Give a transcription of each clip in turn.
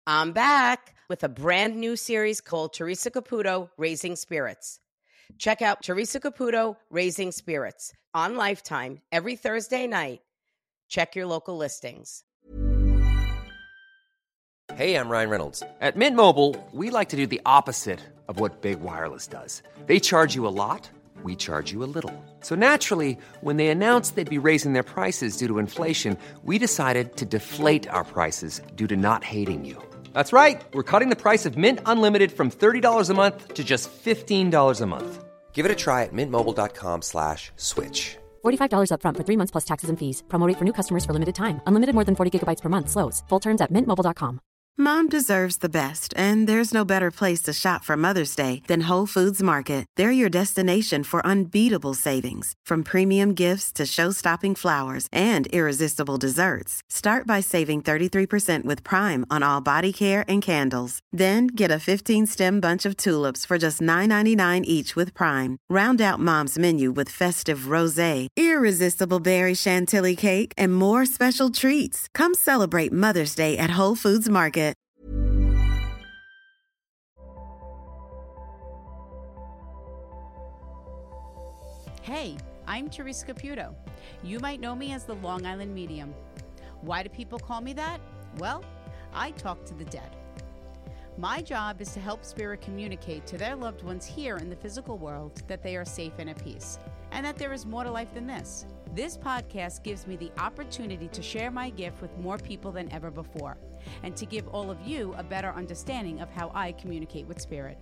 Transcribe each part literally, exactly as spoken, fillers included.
I'm back with a brand new series called Teresa Caputo, Raising Spirits. Check out Teresa Caputo, Raising Spirits on Lifetime every Thursday night. Check your local listings. Hey, I'm Ryan Reynolds. At Mint Mobile, we like to do the opposite of what Big Wireless does. They charge you a lot, we charge you a little. So naturally, when they announced they'd be raising their prices due to inflation, we decided to deflate our prices due to not hating you. That's right. We're cutting the price of Mint Unlimited from thirty dollars a month to just fifteen dollars a month. Give it a try at mintmobile.com slash switch. forty-five dollars up front for three months plus taxes and fees. Promo rate for new customers for limited time. Unlimited more than forty gigabytes per month. Slows full terms at mint mobile dot com. Mom deserves the best, and there's no better place to shop for Mother's Day than Whole Foods Market. They're your destination for unbeatable savings, from premium gifts to show-stopping flowers and irresistible desserts. Start by saving thirty-three percent with Prime on all body care and candles. Then get a fifteen-stem bunch of tulips for just nine ninety-nine each with Prime. Round out Mom's menu with festive rosé, irresistible berry chantilly cake, and more special treats. Come celebrate Mother's Day at Whole Foods Market. Hey, I'm Teresa Caputo. You might know me as the Long Island Medium. Why do people call me that? Well, I talk to the dead. My job is to help spirit communicate to their loved ones here in the physical world that they are safe and at peace, and that there is more to life than this. This podcast gives me the opportunity to share my gift with more people than ever before, and to give all of you a better understanding of how I communicate with spirit.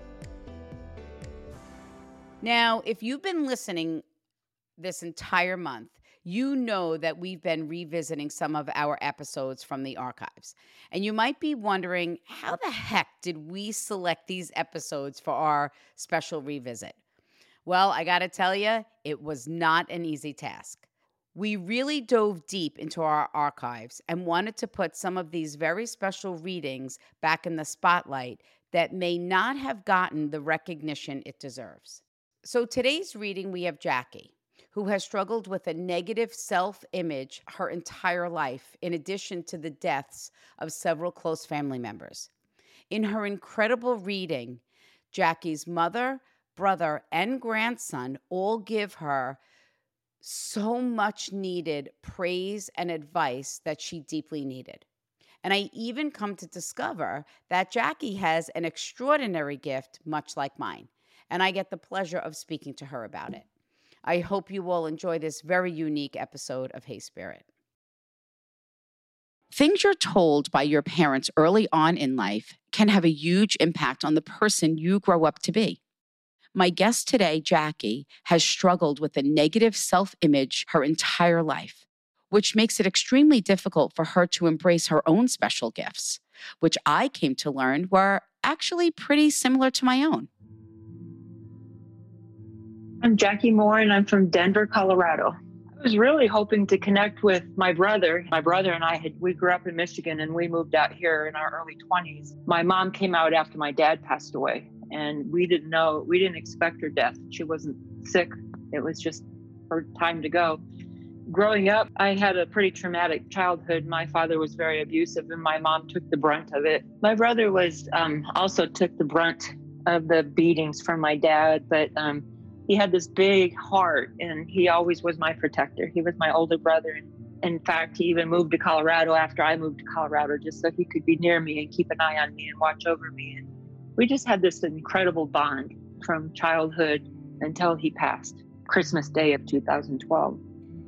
Now, if you've been listening this entire month, you know that we've been revisiting some of our episodes from the archives. And you might be wondering, how the heck did we select these episodes for our special revisit? Well, I got to tell you, it was not an easy task. We really dove deep into our archives and wanted to put some of these very special readings back in the spotlight that may not have gotten the recognition it deserves. So today's reading, we have Jackie, who has struggled with a negative self-image her entire life, in addition to the deaths of several close family members. In her incredible reading, Jackie's mother, brother, and grandson all give her so much needed praise and advice that she deeply needed. And I even come to discover that Jackie has an extraordinary gift, much like mine. And I get the pleasure of speaking to her about it. I hope you all enjoy this very unique episode of Hey Spirit. Things you're told by your parents early on in life can have a huge impact on the person you grow up to be. My guest today, Jackie, has struggled with a negative self-image her entire life, which makes it extremely difficult for her to embrace her own special gifts, which I came to learn were actually pretty similar to my own. I'm Jackie Moore, and I'm from Denver, Colorado. I was really hoping to connect with my brother. My brother and I had, we grew up in Michigan, and we moved out here in our early twenties. My mom came out after my dad passed away, and we didn't know, we didn't expect her death. She wasn't sick. It was just her time to go. Growing up, I had a pretty traumatic childhood. My father was very abusive, and my mom took the brunt of it. My brother was um, also took the brunt of the beatings from my dad, but um, he had this big heart, and he always was my protector. He was my older brother. And in fact, he even moved to Colorado after I moved to Colorado, just so he could be near me and keep an eye on me and watch over me. And we just had this incredible bond from childhood until he passed, Christmas Day of two thousand twelve.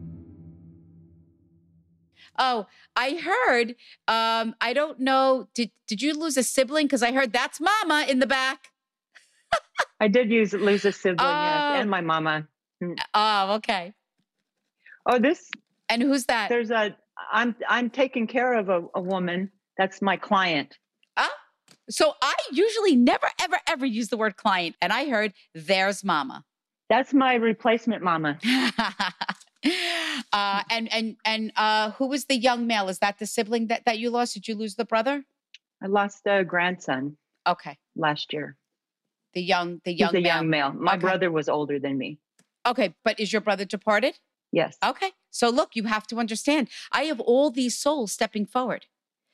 Oh, I heard, um, I don't know, did, did you lose a sibling? Because I heard that's Mama in the back. I did use lose a sibling, oh. yes, and my mama. Oh, okay. Oh, this. And who's that? There's a. I'm I'm taking care of a, a woman. That's my client. Oh, so I usually never, ever, ever use the word client, and I heard there's Mama. That's my replacement mama. uh, and and and uh, who was the young male? Is that the sibling that, that you lost? Did you lose the brother? I lost a grandson. Okay. Last year. The young, the young He's a male. young male. My okay. brother was older than me. Okay, but is your brother departed? Yes. Okay, so look, you have to understand. I have all these souls stepping forward.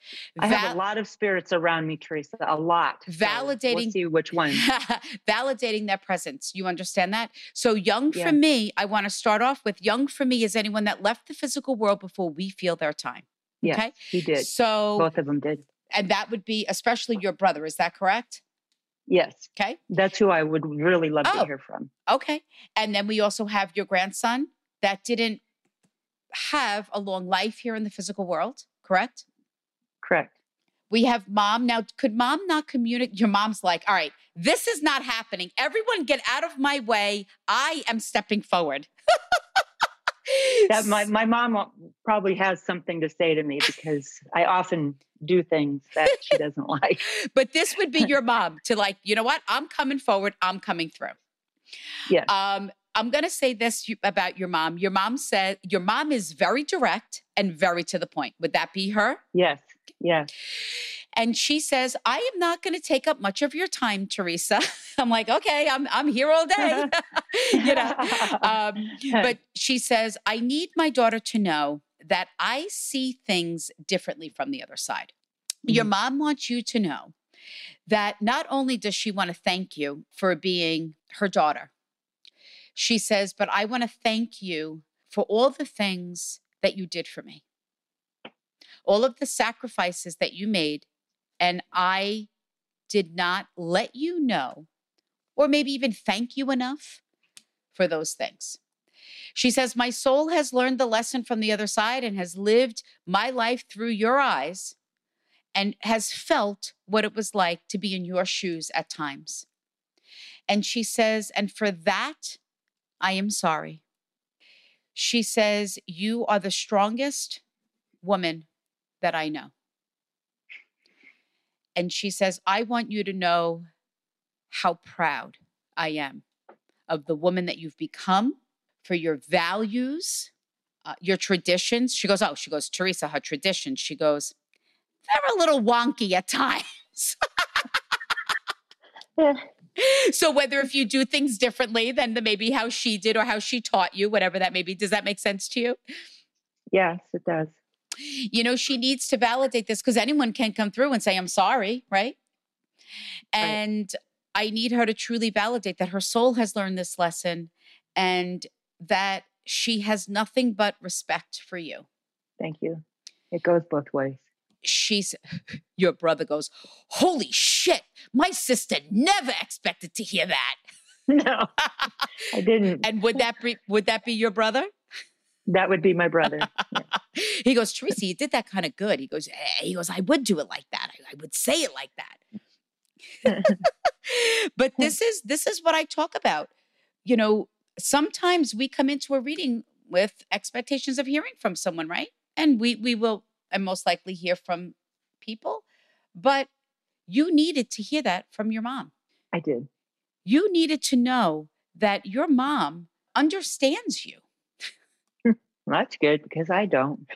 I Val- have a lot of spirits around me, Teresa, a lot. Validating. So we'll see which one. Validating their presence. You understand that? So young Yeah. for me, I want to start off with young for me is anyone that left the physical world before we feel their time. Yes, Okay. he did. So, Both of them did. and that would be especially your brother. Is that correct? Yes. Okay. That's who I would really love Oh. to hear from. Okay. And then we also have your grandson that didn't have a long life here in the physical world, correct? Correct. We have mom. Now, could mom not communicate? Your mom's like, all right, this is not happening. Everyone get out of my way. I am stepping forward. That my, my mom probably has something to say to me because I often do things that she doesn't like. But this would be your mom to like, you know what? I'm coming forward. I'm coming through. Yes. Um, I'm going to say this you- about your mom. Your mom said, your mom is very direct and very to the point. Would that be her? Yes. Yes. And she says, I am not going to take up much of your time, Teresa. I'm like, okay, I'm I'm here all day. you know. Um, but she says, I need my daughter to know that I see things differently from the other side. Mm-hmm. Your mom wants you to know that not only does she want to thank you for being her daughter, she says, but I want to thank you for all the things that you did for me. All of the sacrifices that you made, and I did not let you know, or maybe even thank you enough for those things. She says, my soul has learned the lesson from the other side and has lived my life through your eyes and has felt what it was like to be in your shoes at times. And she says, and for that, I am sorry. She says, you are the strongest woman that I know. And she says, I want you to know how proud I am of the woman that you've become, for your values, uh, your traditions. She goes, oh, she goes, Teresa, her traditions. She goes, they're a little wonky at times. Yeah. So whether if you do things differently than the, maybe how she did or how she taught you, whatever that may be, does that make sense to you? Yes, it does. You know, she needs to validate this because anyone can come through and say, I'm sorry, right? And right. I need her to truly validate that her soul has learned this lesson and that she has nothing but respect for you. Thank you. It goes both ways. She's, your brother goes, holy shit, my sister never expected to hear that. No, I didn't. And would that be, would that be your brother? That would be my brother. Yeah. He goes, Teresa, you did that kind of good. He goes, hey, he goes, I would do it like that. I, I would say it like that. But this is, this is what I talk about. You know, sometimes we come into a reading with expectations of hearing from someone, right? And we, we will, and most likely hear from people, but you needed to hear that from your mom. I did. You needed to know that your mom understands you. That's good because I don't.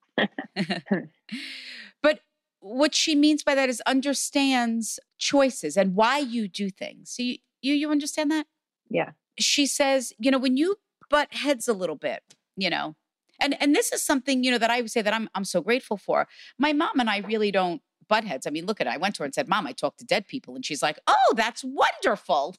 But what she means by that is understands choices and why you do things. So you, you, you understand that? Yeah. She says, you know, when you butt heads a little bit, you know, and, and this is something, you know, that I would say that I'm, I'm so grateful for. My mom and I really don't butt heads. I mean, look at it. I went to her and said, Mom, I talk to dead people. And she's like, oh, that's wonderful.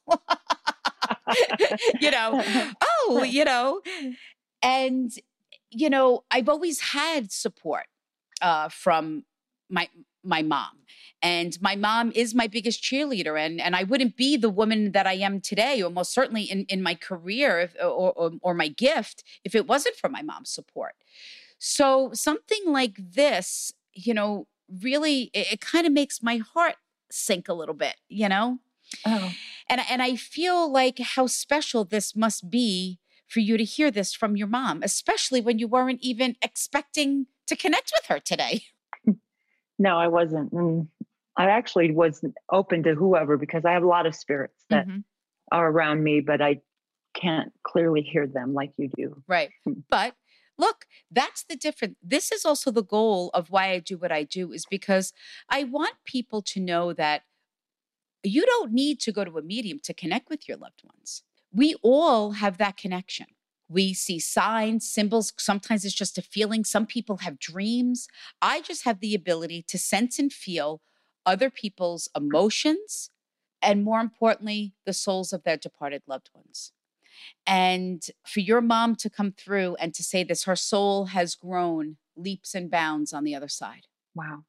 you know, oh, you know, and, you know, I've always had support uh, from my my mom. And my mom is my biggest cheerleader. And, and I wouldn't be the woman that I am today, or most certainly in, in my career if, or, or, or my gift, if it wasn't for my mom's support. So something like this, you know, really, it, it kind of makes my heart sink a little bit, you know? Oh. And, and I feel like how special this must be for you to hear this from your mom, especially when you weren't even expecting to connect with her today. No, I wasn't. And I actually was open to whoever because I have a lot of spirits that mm-hmm. are around me, but I can't clearly hear them like you do. Right. But look, that's the difference. This is also the goal of why I do what I do, is because I want people to know that you don't need to go to a medium to connect with your loved ones. We all have that connection. We see signs, symbols. Sometimes it's just a feeling. Some people have dreams. I just have the ability to sense and feel other people's emotions, and more importantly, the souls of their departed loved ones. And for your mom to come through and to say this, her soul has grown leaps and bounds on the other side. Wow.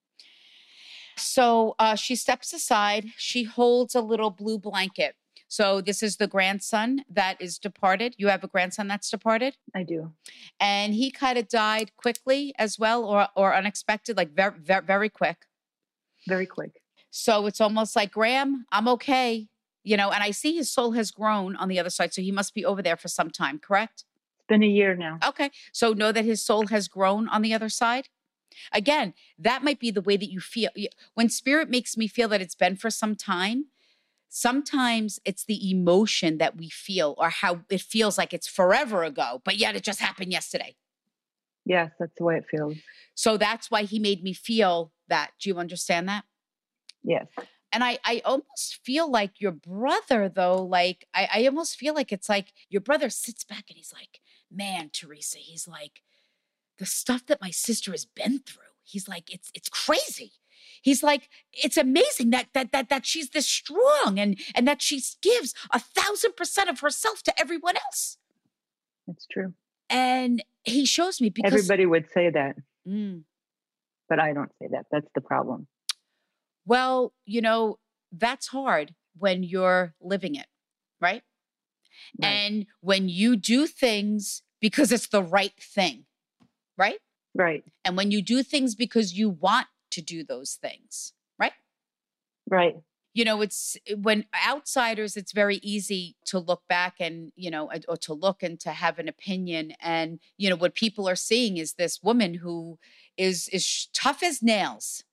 So uh, she steps aside. She holds a little blue blanket. So this is the grandson that is departed. You have a grandson that's departed? I do. And he kind of died quickly as well, or or unexpected, like very, very, very quick. Very quick. So it's almost like, Graham, I'm okay. You know, and I see his soul has grown on the other side. So he must be over there for some time, correct? It's been a year now. Okay. So know that his soul has grown on the other side. Again, that might be the way that you feel. When spirit makes me feel that it's been for some time, sometimes it's the emotion that we feel, or how it feels like it's forever ago, but yet it just happened yesterday. Yes, that's the way it feels. So that's why he made me feel that. Do you understand that? Yes. And I, I almost feel like your brother, though, like, I, I almost feel like it's like your brother sits back and he's like, man, Teresa, he's like, the stuff that my sister has been through, he's like, it's it's crazy. He's like, it's amazing that that that that she's this strong, and and that she gives a thousand percent of herself to everyone else. It's true. And he shows me because everybody would say that, mm, but I don't say that. That's the problem. well, you know, that's hard when you're living it, right? Right. And when you do things because it's the right thing, right? Right. And when you do things because you want to do those things, right? Right. You know, it's when outsiders, it's very easy to look back and, you know, or to look and to have an opinion. And, you know, what people are seeing is this woman who is, is tough as nails.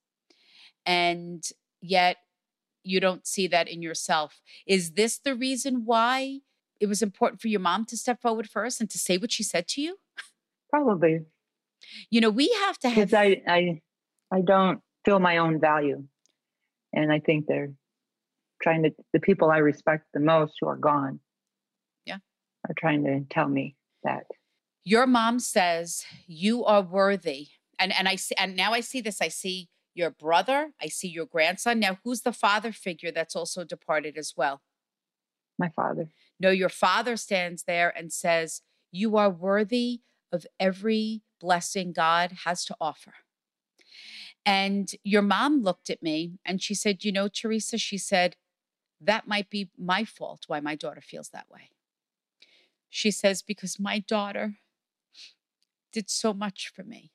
And yet you don't see that in yourself. Is this the reason why it was important for your mom to step forward first and to say what she said to you? Probably. You know, we have to have. Because I, I, I don't feel my own value. And I think they're trying to, the people I respect the most who are gone. Yeah. Are trying to tell me that. Your mom says you are worthy. And, and I see, and now I see this, I see your brother, I see your grandson. Now, who's the father figure that's also departed as well? My father. No, your father stands there and says, you are worthy of every blessing God has to offer. And your mom looked at me and she said, you know, Teresa, she said, that might be my fault why my daughter feels that way. She says, because my daughter did so much for me.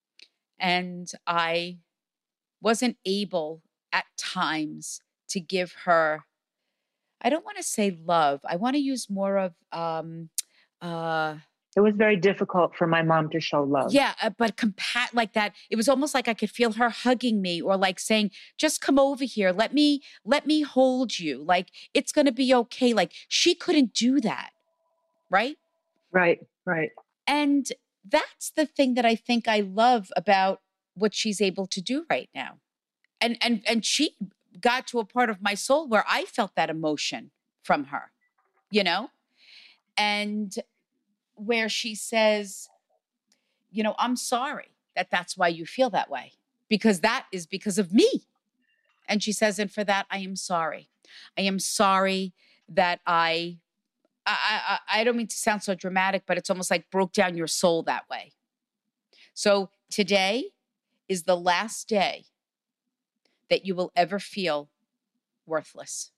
And I wasn't able at times to give her, I don't want to say love. I want to use more of, um, uh, it was very difficult for my mom to show love. Yeah, uh, but compat like that. It was almost like I could feel her hugging me, or like saying, just come over here. Let me, let me hold you. Like, it's going to be okay. Like, she couldn't do that. Right? Right, right. And that's the thing that I think I love about what she's able to do right now. And, and, and she got to a part of my soul where I felt that emotion from her, you know? And where she says, you know, I'm sorry that that's why you feel that way, because that is because of me. And she says, and for that, I am sorry. I am sorry that I, I, I, I don't mean to sound so dramatic, but it's almost like broke down your soul that way. So today is the last day that you will ever feel worthless.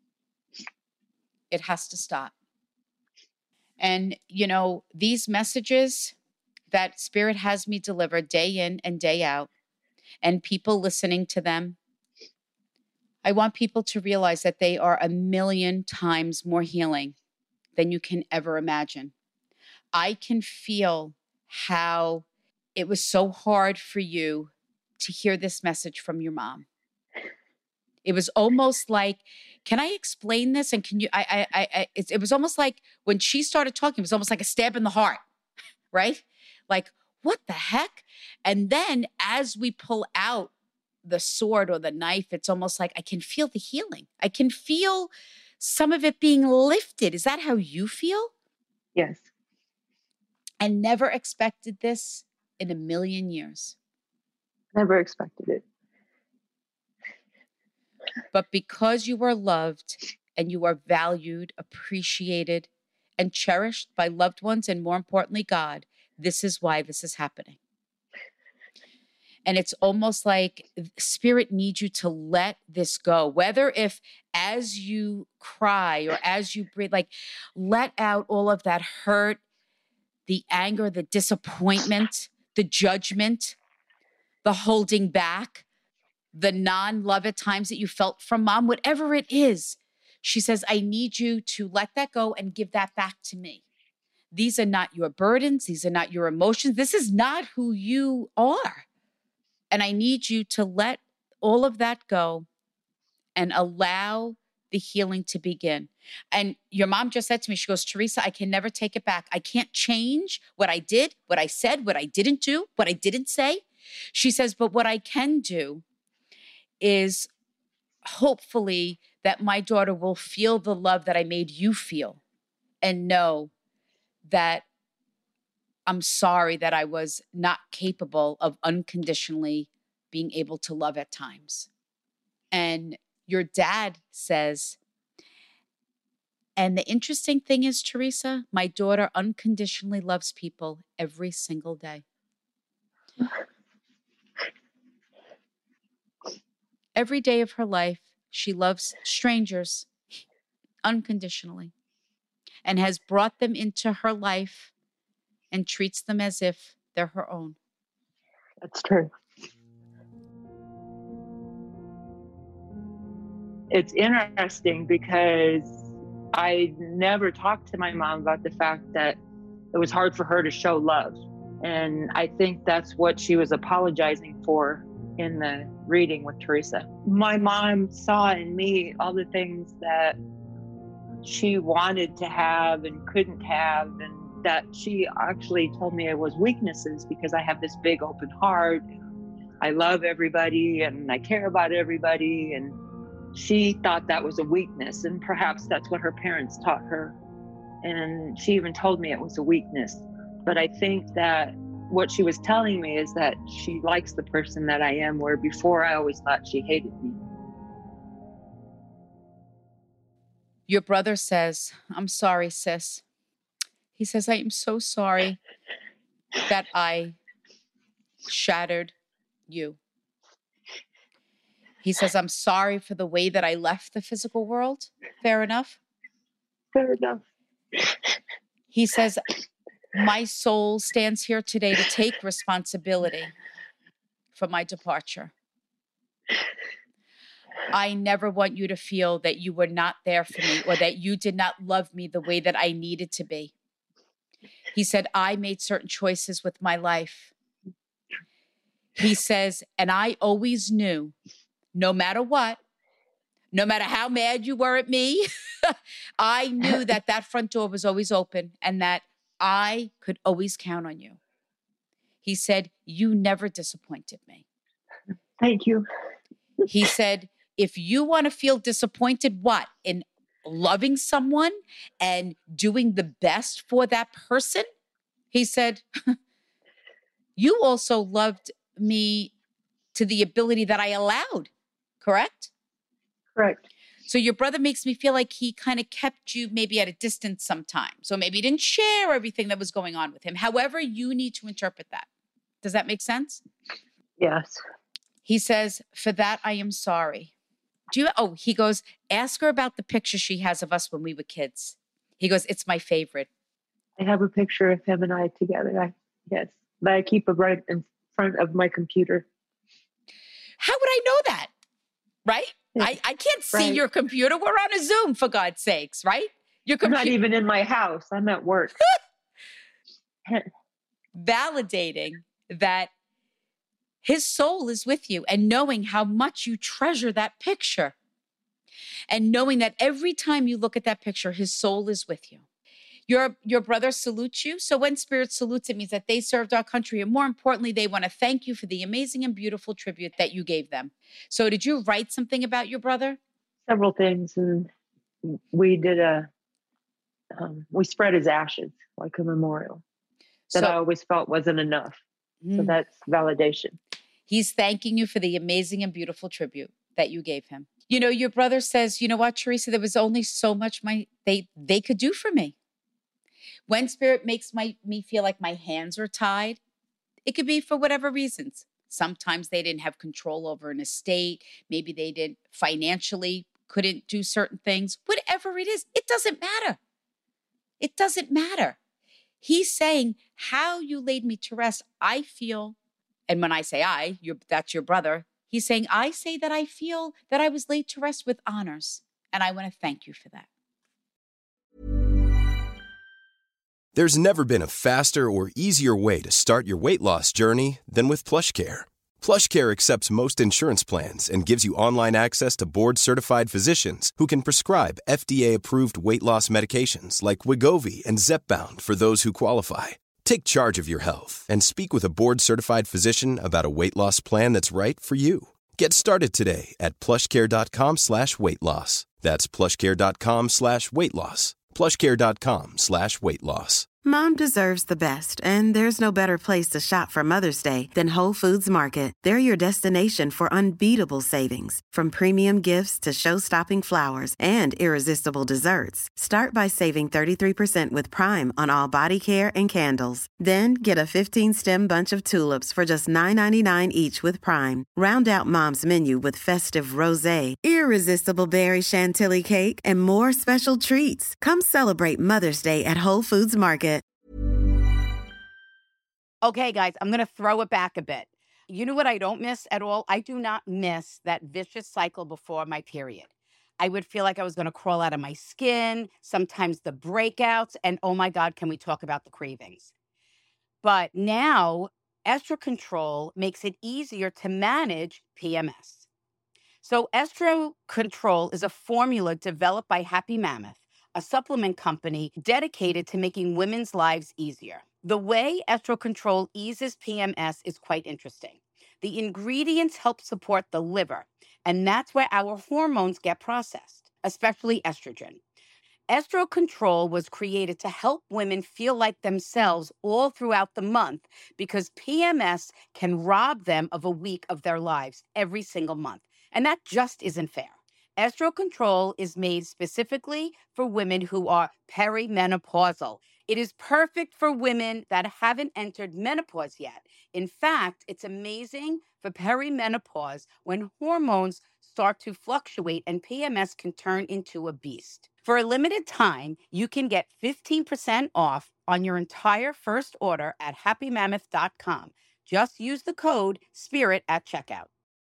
It has to stop. And, you know, these messages that Spirit has me deliver day in and day out, and people listening to them, I want people to realize that they are a million times more healing than you can ever imagine. I can feel how it was so hard for you to hear this message from your mom. It was almost like, can I explain this? And can you, I, I, I, it, it was almost like when she started talking, it was almost like a stab in the heart, right? Like, what the heck? And then as we pull out the sword or the knife, it's almost like I can feel the healing. I can feel some of it being lifted. Is that how you feel? Yes. and never expected this in a million years. Never expected it. But because you are loved and you are valued, appreciated, and cherished by loved ones, and more importantly, God, this is why this is happening. And it's almost like Spirit needs you to let this go. Whether if as you cry or as you breathe, like let out all of that hurt, the anger, the disappointment, the judgment, the holding back, the non-love at times that you felt from mom, whatever it is. She says, I need you to let that go and give that back to me. These are not your burdens. These are not your emotions. This is not who you are. And I need you to let all of that go and allow the healing to begin. And your mom just said to me, she goes, Teresa, I can never take it back. I can't change what I did, what I said, what I didn't do, what I didn't say. She says, but what I can do is hopefully that my daughter will feel the love that I made you feel and know that I'm sorry that I was not capable of unconditionally being able to love at times. And your dad says, and the interesting thing is, Teresa, my daughter unconditionally loves people every single day. Every day of her life, she loves strangers unconditionally and has brought them into her life and treats them as if they're her own. That's true. It's interesting because I never talked to my mom about the fact that it was hard for her to show love. And I think that's what she was apologizing for in the reading with Teresa. My mom saw in me all the things that she wanted to have and couldn't have, and that she actually told me it was weaknesses because I have this big open heart. I love everybody and I care about everybody. And she thought that was a weakness, and perhaps that's what her parents taught her. And she even told me it was a weakness. But I think that what she was telling me is that she likes the person that I am, where before I always thought she hated me. Your brother says, I'm sorry, sis. He says, I am so sorry that I shattered you. He says, I'm sorry for the way that I left the physical world. Fair enough? Fair enough. He says, my soul stands here today to take responsibility for my departure. I never want you to feel that you were not there for me or that you did not love me the way that I needed to be. He said, I made certain choices with my life. He says, and I always knew, no matter what, no matter how mad you were at me, I knew that that front door was always open and that I could always count on you. He said, you never disappointed me. Thank you. He said, if you want to feel disappointed, what? In loving someone and doing the best for that person? He said, you also loved me to the ability that I allowed, correct? Correct. So your brother makes me feel like he kind of kept you maybe at a distance sometimes. So maybe he didn't share everything that was going on with him. However, you need to interpret that. Does that make sense? Yes. He says, for that, I am sorry. Do you, oh, he goes, ask her about the picture she has of us when we were kids. He goes, it's my favorite. I have a picture of him and I together. I, yes. But I keep it right in front of my computer. How would I know that? Right? I, I can't see Right. your computer. We're on a Zoom, for God's sakes, right? Your I'm not computer even in my house. I'm at work. validating that his soul is with you and knowing how much you treasure that picture and knowing that every time you look at that picture, his soul is with you. Your, your brother salutes you. So when Spirit salutes, it means that they served our country. And more importantly, they want to thank you for the amazing and beautiful tribute that you gave them. So did you write something about your brother? Several things. And we did a, um, we spread his ashes like a memorial. that So- I always felt wasn't enough. So Mm. that's validation. He's thanking you for the amazing and beautiful tribute that you gave him. You know, your brother says, you know what, Teresa, there was only so much my they they could do for me. When spirit makes my me feel like my hands are tied, it could be for whatever reasons. Sometimes they didn't have control over an estate. Maybe they didn't financially couldn't do certain things. Whatever it is, it doesn't matter. It doesn't matter. He's saying, how you laid me to rest, I feel, and when I say I, you're, that's your brother, he's saying, I say that I feel that I was laid to rest with honors, and I want to thank you for that. There's never been a faster or easier way to start your weight loss journey than with PlushCare. PlushCare accepts most insurance plans and gives you online access to board-certified physicians who can prescribe F D A-approved weight loss medications like Wegovy and Zepbound for those who qualify. Take charge of your health and speak with a board-certified physician about a weight loss plan that's right for you. Get started today at plushcare.com slash weight loss. That's plushcare.com slash weight loss. plushcare.com slash weight loss. Mom deserves the best, and there's no better place to shop for Mother's Day than Whole Foods Market. They're your destination for unbeatable savings, from premium gifts to show-stopping flowers and irresistible desserts. Start by saving thirty-three percent with Prime on all body care and candles. Then get a fifteen-stem bunch of tulips for just nine ninety-nine each with Prime. Round out Mom's menu with festive rosé, irresistible berry chantilly cake, and more special treats. Come celebrate Mother's Day at Whole Foods Market. Okay, guys, I'm going to throw it back a bit. You know what I don't miss at all? I do not miss that vicious cycle before my period. I would feel like I was going to crawl out of my skin, sometimes the breakouts, and oh my God, can we talk about the cravings? But now, Estro Control makes it easier to manage P M S. So Estro Control is a formula developed by Happy Mammoth, a supplement company dedicated to making women's lives easier. The way Estro Control eases P M S is quite interesting. The ingredients help support the liver, and that's where our hormones get processed, especially estrogen. Estro Control was created to help women feel like themselves all throughout the month because P M S can rob them of a week of their lives every single month, and that just isn't fair. Estro Control is made specifically for women who are perimenopausal. It is perfect for women that haven't entered menopause yet. In fact, it's amazing for perimenopause when hormones start to fluctuate and P M S can turn into a beast. For a limited time, you can get fifteen percent off on your entire first order at happy mammoth dot com. Just use the code SPIRIT at checkout.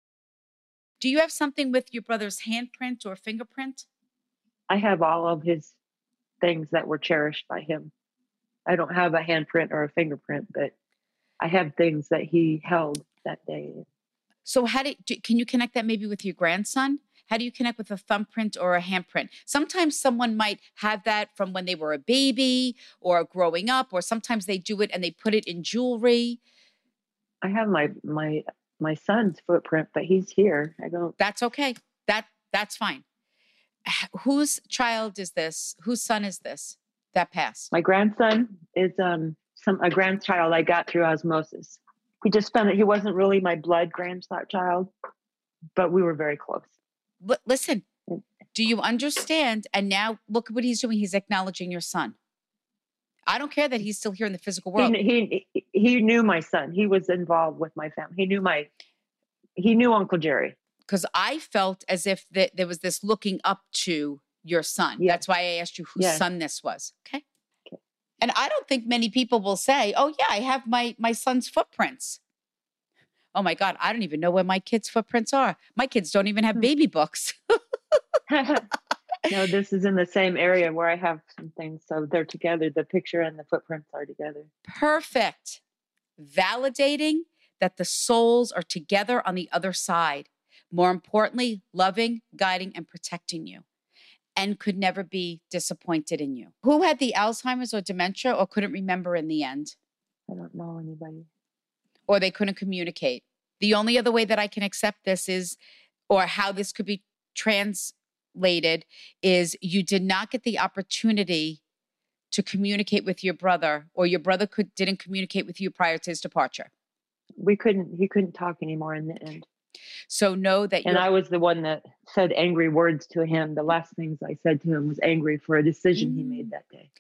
Do you have something with your brother's handprint or fingerprint? I have all of his things that were cherished by him. I don't have a handprint or a fingerprint, but I have things that he held that day. So how do, do can you connect that maybe with your grandson? How do you connect with a thumbprint or a handprint? Sometimes someone might have that from when they were a baby or growing up, or sometimes they do it and they put it in jewelry. I have my my my son's footprint, but he's here. I don't. That's okay. That that's fine. H- Whose child is this? Whose son is this that passed? My grandson is um some a grandchild I got through osmosis. He just found that he wasn't really my blood grandchild, but we were very close. But listen, do you understand? And now look at what he's doing. He's acknowledging your son. I don't care that he's still here in the physical world. He, he he knew my son. He was involved with my family. He knew my he knew Uncle Jerry. Because I felt as if that there was this looking up to your son. Yeah. That's why I asked you whose Yeah. son this was. Okay? Okay. And I don't think many people will say, oh, yeah, I have my, my son's footprints. Oh, my God, I don't even know where my kids' footprints are. My kids don't even have baby books. No, this is in the same area where I have some things. So they're together. The picture and the footprints are together. Perfect. Validating that the souls are together on the other side. More importantly, loving, guiding, and protecting you, and could never be disappointed in you. Who had the Alzheimer's or dementia or couldn't remember in the end? I don't know anybody. Or they couldn't communicate. The only other way that I can accept this is, or how this could be translated, is you did not get the opportunity to communicate with your brother, or your brother could didn't communicate with you prior to his departure? We couldn't, he couldn't talk anymore in the end. So know that And you're, I was the one that said angry words to him. The last things I said to him was angry for a decision he made that day.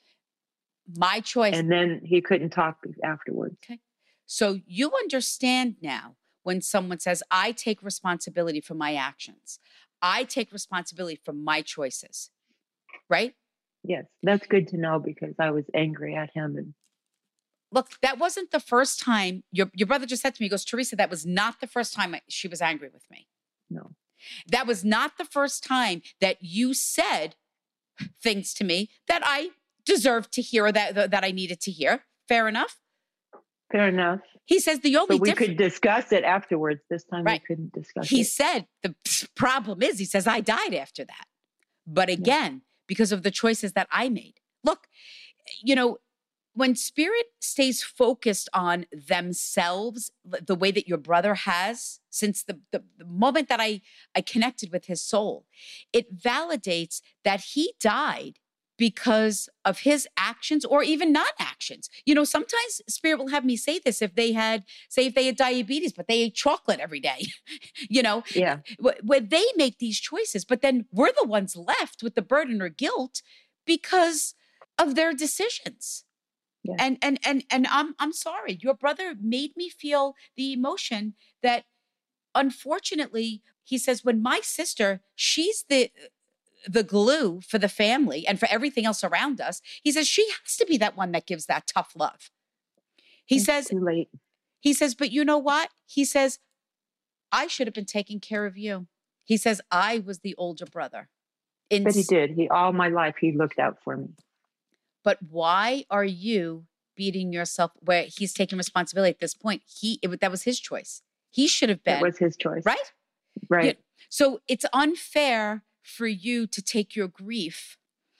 my choice. And then he couldn't talk afterwards. Okay. So you understand now when someone says, I take responsibility for my actions. I take responsibility for my choices, right? Yes, that's good to know because I was angry at him. And Look, that wasn't the first time. Your, your brother just said to me, he goes, Teresa, that was not the first time I, she was angry with me. no, That was not the first time that you said things to me that I deserved to hear or that, that I needed to hear. Fair enough? fair enough. He says the only But we difference. could discuss it afterwards. This time Right. we couldn't discuss He it. said the problem is, he says, I died after that. But again, because of the choices that I made. Look, you know, when spirit stays focused on themselves, the way that your brother has, since the, the, the moment that I, I connected with his soul, it validates that he died because of his actions or even non-actions. You know, sometimes spirit will have me say this if they had, say if they had diabetes, but they ate chocolate every day, you know, Yeah. wh- where they make these choices, but then we're the ones left with the burden or guilt because of their decisions. Yeah. And and and and I'm I'm sorry. Your brother made me feel the emotion that unfortunately, he says, when my sister, she's the the glue for the family and for everything else around us. He says she has to be that one that gives that tough love. He It's says, too late. he says, but you know what? He says, I should have been taking care of you. He says, I was the older brother. In But he did. He all my life he looked out for me. But why are you beating yourself where he's taking responsibility at this point? He it, that was his choice. He should have been. That was his choice. Right? Right. You- so it's unfair for you to take your grief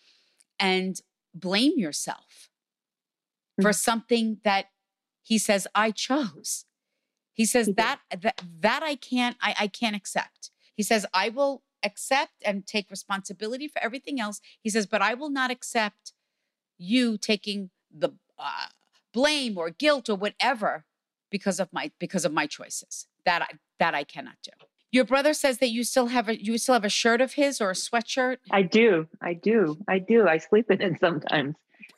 and blame yourself for Mhm. something that he says I chose. He says He did. that that that I can't I, I can't accept. He says I will accept and take responsibility for everything else. He says, but I will not accept you taking the uh, blame or guilt or whatever because of my because of my choices. That I that I cannot do. Your brother says that you still have a you still have a shirt of his or a sweatshirt. I do. I do. I do. I sleep in it sometimes.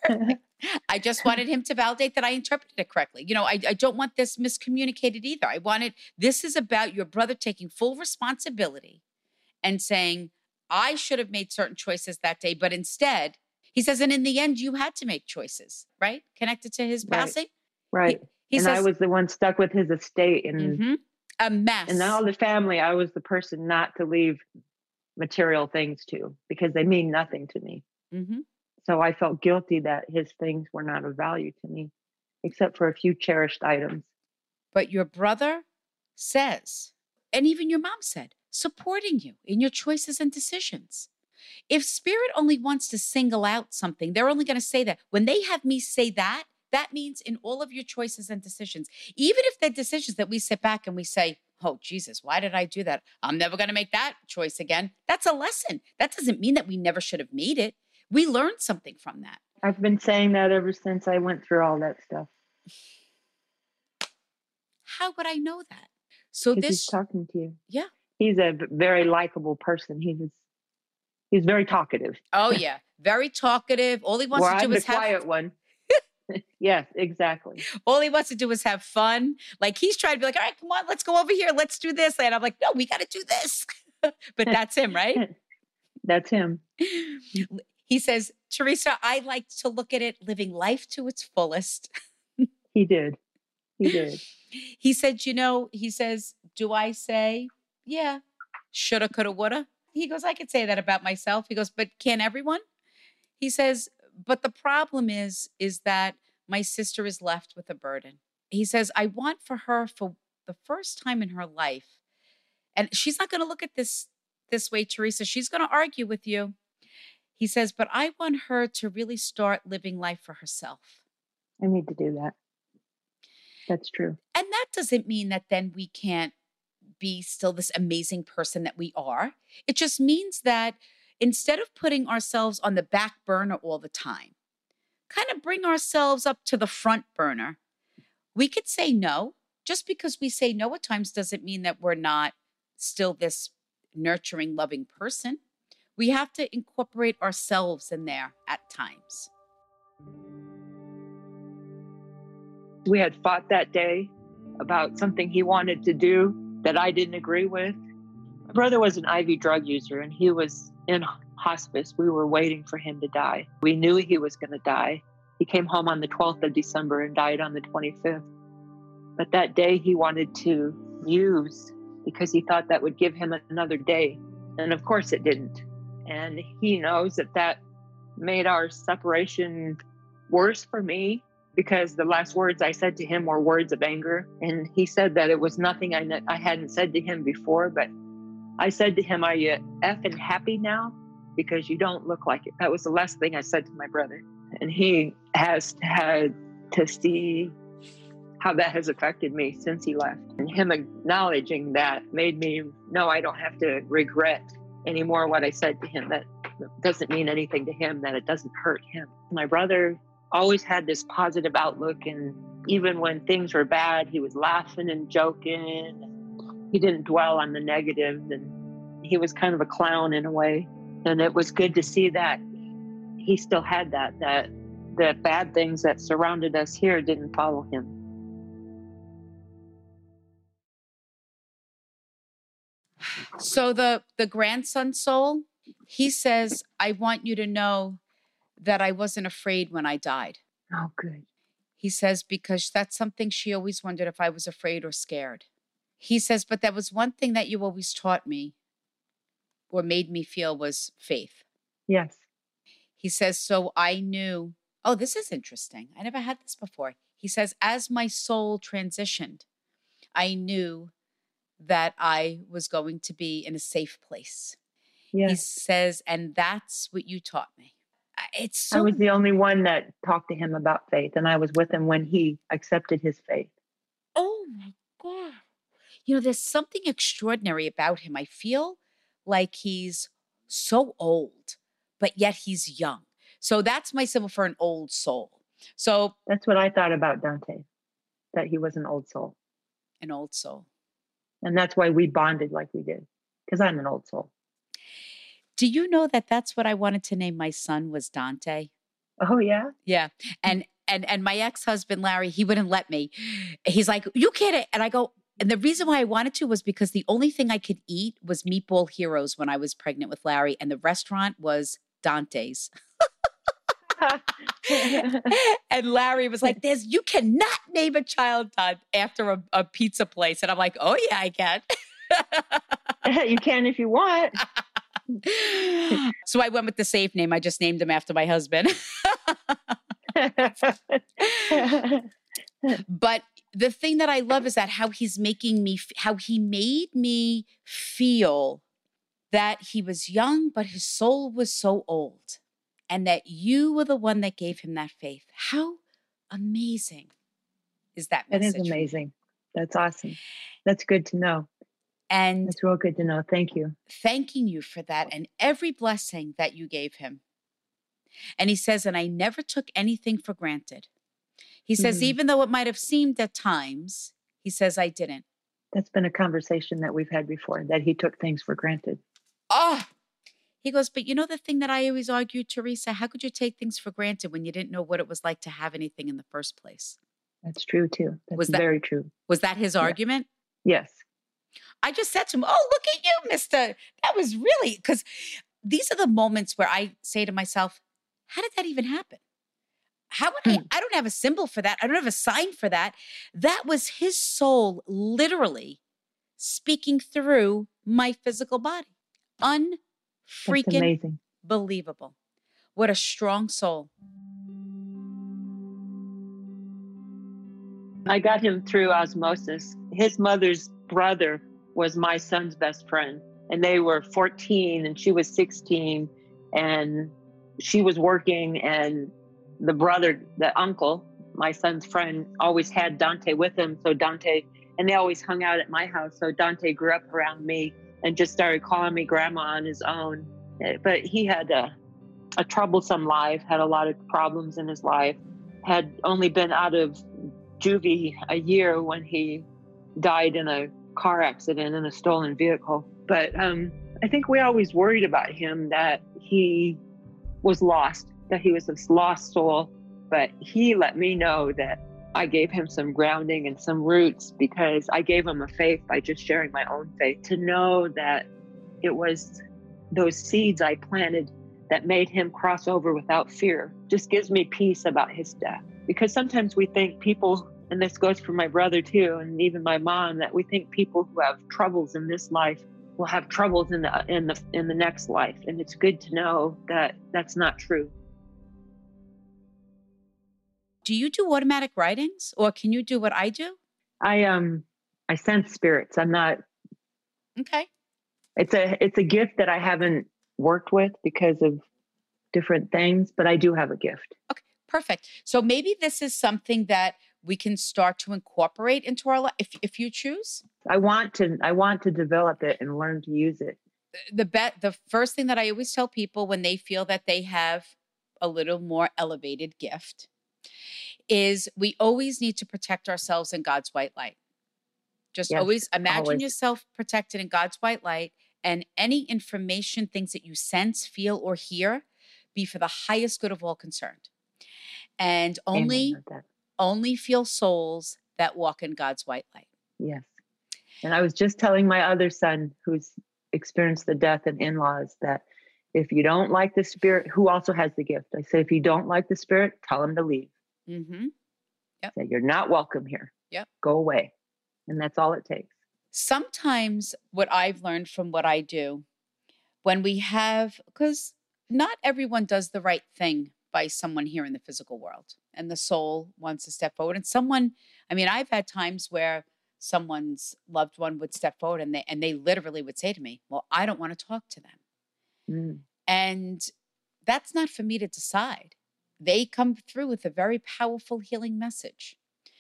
I just wanted him to validate that I interpreted it correctly. You know, I, I don't want this miscommunicated either. I wanted, this is about your brother taking full responsibility and saying, I should have made certain choices that day, but instead, he says, and in the end, you had to make choices, right? Connected to his Right. passing. Right. He and says, I was the one stuck with his estate and mhm, a mess. and all the family. I was the person not to leave material things to because they mean nothing to me. Mhm. So I felt guilty that his things were not of value to me, except for a few cherished items. But your brother says, and even your mom said, supporting you in your choices and decisions. If spirit only wants to single out something, they're only going to say that. When they have me say that, that means in all of your choices and decisions, even if they're decisions that we sit back and we say, oh, Jesus, why did I do that? I'm never going to make that choice again. That's a lesson. That doesn't mean that we never should have made it. We learned something from that. I've been saying that ever since I went through all that stuff. How would I know that? So Because he's this, talking to you. yeah. He's a v- very likable person. He was, he's very talkative. Oh, yeah. Very talkative. All he wants Where to do I'm the is have quiet one. Yes, exactly. all he wants to do is have fun. Like he's trying to be like, all right, come on, let's go over here. Let's do this. And I'm like, no, we got to do this. But that's him, right? That's him. He says, Teresa, I like to look at it living life to its fullest. He did. He did. He said, you know, he says, do I say, yeah, shoulda, coulda, woulda? He goes, I could say that about myself. He goes, but can everyone? He says, but the problem is, is that my sister is left with a burden. He says, I want for her for the first time in her life, and she's not going to look at this this way, Teresa. She's going to argue with you. He says, but I want her to really start living life for herself. I need to do that. That's true. And that doesn't mean that then we can't be still this amazing person that we are. It just means that instead of putting ourselves on the back burner all the time, kind of bring ourselves up to the front burner. We could say no. Just because we say no at times doesn't mean that we're not still this nurturing, loving person. We have to incorporate ourselves in there at times. We had fought that day about something he wanted to do that I didn't agree with. My brother was an I V drug user and he was in hospice. We were waiting for him to die. We knew he was going to die. He came home on the twelfth of December and died on the twenty-fifth. But that day he wanted to use because he thought that would give him another day. And of course it didn't. And he knows that that made our separation worse for me because the last words I said to him were words of anger. And he said that it was nothing I, ne- I hadn't said to him before, but I said to him, "Are you effing happy now? Because you don't look like it." That was the last thing I said to my brother. And he has had to see how that has affected me since he left. And him acknowledging that made me know I don't have to regret anymore what I said to him. That doesn't mean anything to him, that it doesn't hurt him. My brother always had this positive outlook, and even when things were bad, he was laughing and joking. He didn't dwell on the negatives, and he was kind of a clown in a way. And it was good to see that he still had that, that the bad things that surrounded us here didn't follow him. So the, the grandson soul, he says, "I want you to know that I wasn't afraid when I died." Oh, good. He says, because that's something she always wondered if I was afraid or scared. He says, but that was one thing that you always taught me or made me feel was faith. Yes. He says, so I knew, oh, this is interesting. I never had this before. He says, as my soul transitioned, I knew that I was going to be in a safe place. Yes. He says, and that's what you taught me. It's so... I was the only one that talked to him about faith, and I was with him when he accepted his faith. Oh my God. You know, there's something extraordinary about him. I feel like he's so old, but yet he's young. So that's my symbol for an old soul. So that's what I thought about Dante, that he was an old soul. An old soul. And that's why we bonded like we did, because I'm an old soul. Do you know that that's what I wanted to name my son was Dante? Oh, yeah? Yeah. And and and my ex-husband, Larry, he wouldn't let me. He's like, you can't. And I go, and the reason why I wanted to was because the only thing I could eat was Meatball Heroes when I was pregnant with Larry. And the restaurant was Dante's. And Larry was like, "There's you cannot name a child Don after a, a pizza place." And I'm like, "Oh yeah, I can." You can if you want. So I went with the safe name. I just named him after my husband. But the thing that I love is that how he's making me, how he made me feel that he was young, but his soul was so old. And that you were the one that gave him that faith. How amazing is that message? It is amazing. That's awesome. That's good to know. And it's real good to know. Thank you. Thanking you for that and every blessing that you gave him. And he says, and I never took anything for granted. He says, mm-hmm. even though it might have seemed at times, he says, I didn't. That's been a conversation that we've had before, that he took things for granted. Oh, he goes, but you know the thing that I always argued, Teresa, how could you take things for granted when you didn't know what it was like to have anything in the first place? That's true too. That's was that, very true. Was that his yeah. argument? Yes. I just said to him, oh, look at you, mister. That was really, because these are the moments where I say to myself, how did that even happen? How would I, I don't have a symbol for that. I don't have a sign for that. That was his soul literally speaking through my physical body. Un Freaking amazing. Believable. What a strong soul. I got him through osmosis. His mother's brother was my son's best friend, and they were fourteen and she was sixteen, and she was working, and the brother, the uncle, my son's friend, always had Dante with him. So Dante, and they always hung out at my house. So Dante grew up around me and just started calling me grandma on his own. But he had a a troublesome life, had a lot of problems in his life, had only been out of juvie a year when he died in a car accident in a stolen vehicle. But um, I think we always worried about him, that he was lost, that he was this lost soul. But he let me know that I gave him some grounding and some roots, because I gave him a faith by just sharing my own faith, to know that it was those seeds I planted that made him cross over without fear. Just gives me peace about his death. Because sometimes we think people, and this goes for my brother too, and even my mom, that we think people who have troubles in this life will have troubles in the in the in the next life. And it's good to know that that's not true. Do you do automatic writings, or can you do what I do? I um I sense spirits. I'm not. Okay. It's a it's a gift that I haven't worked with because of different things, but I do have a gift. Okay, perfect. So maybe this is something that we can start to incorporate into our life if if you choose. I want to I want to develop it and learn to use it. The bet the first thing that I always tell people when they feel that they have a little more elevated gift is we always need to protect ourselves in God's white light. Just Yes, always imagine always. yourself protected in God's white light, and any information, things that you sense, feel, or hear be for the highest good of all concerned. And only, Amen with that. only feel souls that walk in God's white light. Yes. And I was just telling my other son, who's experienced the death and in-laws, that if you don't like the spirit, who also has the gift, I said, if you don't like the spirit, tell him to leave. Mm-hmm. Yep. Say, you're not welcome here. Yep. Go away. And that's all it takes. Sometimes what I've learned from what I do, when we have, because not everyone does the right thing by someone here in the physical world, and the soul wants to step forward. And someone, I mean, I've had times where someone's loved one would step forward and they and they literally would say to me, well, I don't want to talk to them. Mm. And that's not for me to decide. They come through with a very powerful healing message.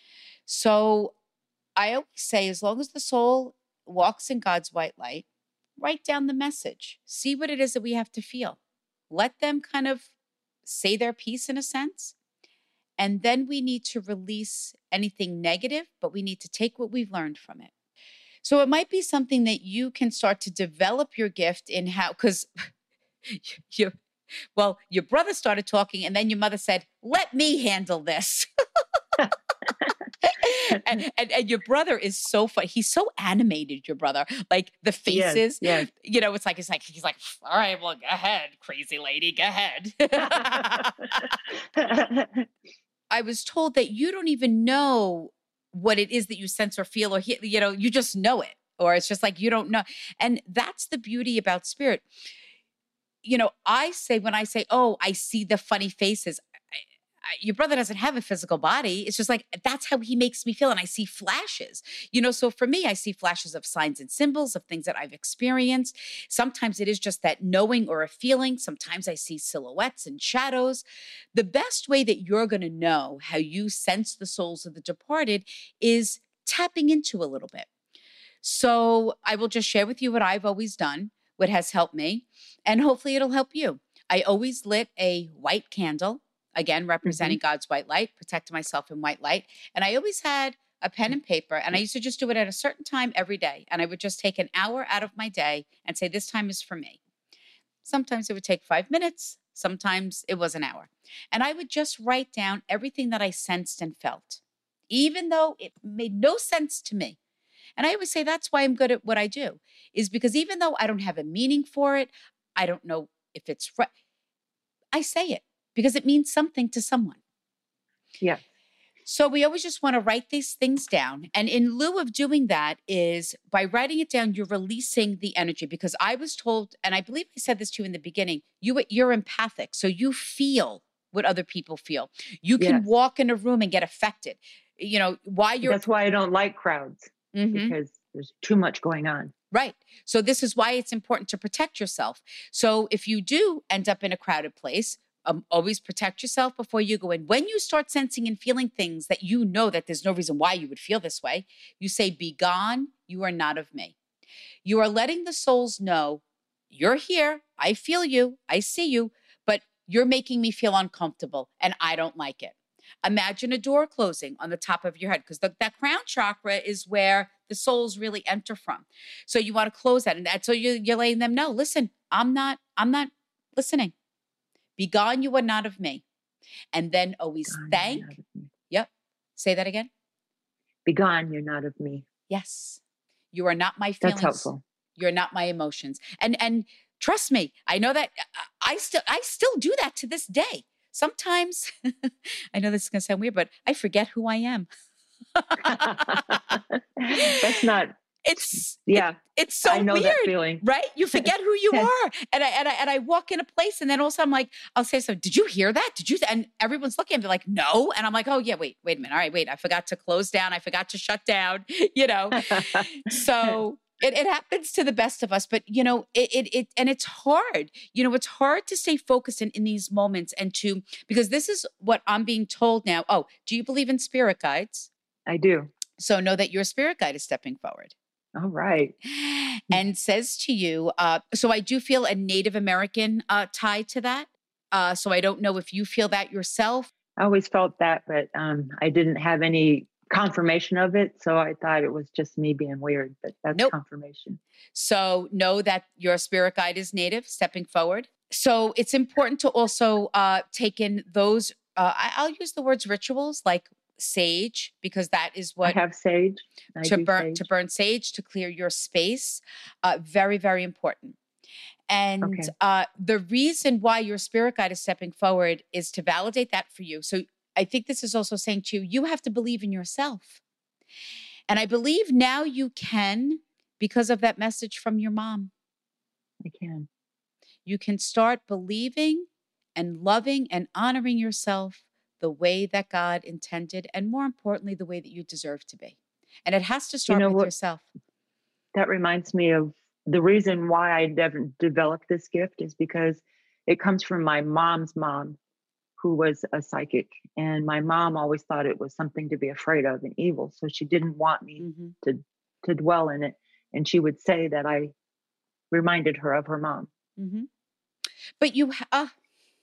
So I always say, as long as the soul walks in God's white light, write down the message. See what it is that we have to feel. Let them kind of say their piece in a sense. And then we need to release anything negative, but we need to take what we've learned from it. So it might be something that you can start to develop your gift in how, because you, well, your brother started talking and then your mother said, let me handle this. and, and and your brother is so funny. He's so animated, your brother. Like the faces, yes, yes. you know, it's like, it's like, he's like, all right, well, go ahead, crazy lady, go ahead. I was told that you don't even know what it is that you sense or feel or hear, you know, you just know it, or it's just like, you don't know. And that's the beauty about spirit. You know, I say, when I say, oh, I see the funny faces, I, I, your brother doesn't have a physical body. It's just like, that's how he makes me feel. And I see flashes, you know, so for me, I see flashes of signs and symbols of things that I've experienced. Sometimes it is just that knowing or a feeling. Sometimes I see silhouettes and shadows. The best way that you're going to know how you sense the souls of the departed is tapping into a little bit. So I will just share with you what I've always done, what has helped me, and hopefully it'll help you. I always lit a white candle, again, representing mm-hmm. God's white light, protecting myself in white light. And I always had a pen and paper, and I used to just do it at a certain time every day. And I would just take an hour out of my day and say, this time is for me. Sometimes it would take five minutes. Sometimes it was an hour. And I would just write down everything that I sensed and felt, even though it made no sense to me. And I always say that's why I'm good at what I do, is because even though I don't have a meaning for it, I don't know if it's right, I say it because it means something to someone. Yeah. So we always just want to write these things down. And in lieu of doing that is by writing it down, you're releasing the energy, because I was told, and I believe I said this to you in the beginning, you, you're empathic. So you feel what other people feel. You can Yes. walk in a room and get affected. You know, why you're... That's why I don't like crowds, mm-hmm. because there's too much going on. Right. So this is why it's important to protect yourself. So if you do end up in a crowded place, um, always protect yourself before you go in. When you start sensing and feeling things that you know that there's no reason why you would feel this way, you say, be gone, you are not of me. You are letting the souls know, you're here, I feel you, I see you, but you're making me feel uncomfortable and I don't like it. Imagine a door closing on the top of your head, because that crown chakra is where the souls really enter from. So you want to close that. And that's so you're, you're letting them know, listen, I'm not, I'm not listening. Be gone, you are not of me. And then always Gone, thank. Yep. Say that again. Be gone, you're not of me. Yes. You are not my feelings. That's helpful. You're not my emotions. And, and trust me, I know that I still, I still do that to this day. Sometimes, I know this is going to sound weird, but I forget who I am. That's not. It's yeah. It, it's so I know weird, that feeling, right? You forget who you are, and I and I and I walk in a place, and then also I'm like, I'll say so. Did you hear that? Did you? And everyone's looking at me like, no. And I'm like, oh yeah, wait, wait a minute. All right, wait. I forgot to close down. I forgot to shut down. You know, so. It, it happens to the best of us, but you know, it, it, it, and it's hard, you know, it's hard to stay focused in, in these moments and to, because this is what I'm being told now. Oh, do you believe in spirit guides? I do. So know that your spirit guide is stepping forward. All right. And says to you, uh, so I do feel a Native American uh, tie to that. Uh, so I don't know if you feel that yourself. I always felt that, but um, I didn't have any confirmation of it. So I thought it was just me being weird, but that's Nope. confirmation. So know that your spirit guide is native, stepping forward. So it's important to also uh, take in those, uh, I, I'll use the words rituals like sage, because that is what I have sage. I to do burn, sage. to burn sage, to clear your space. Uh, very, very important. And Okay. uh, the reason why your spirit guide is stepping forward is to validate that for you. So I think this is also saying to you, you have to believe in yourself. And I believe now you can, because of that message from your mom. I can. You can start believing and loving and honoring yourself the way that God intended, and more importantly, the way that you deserve to be. And it has to start know with what? yourself. That reminds me of the reason why I dev- developed this gift is because it comes from my mom's mom, who was a psychic. And my mom always thought it was something to be afraid of and evil. So she didn't want me Mm-hmm. to, to dwell in it. And she would say that I reminded her of her mom. Mm-hmm. But you, ha- uh,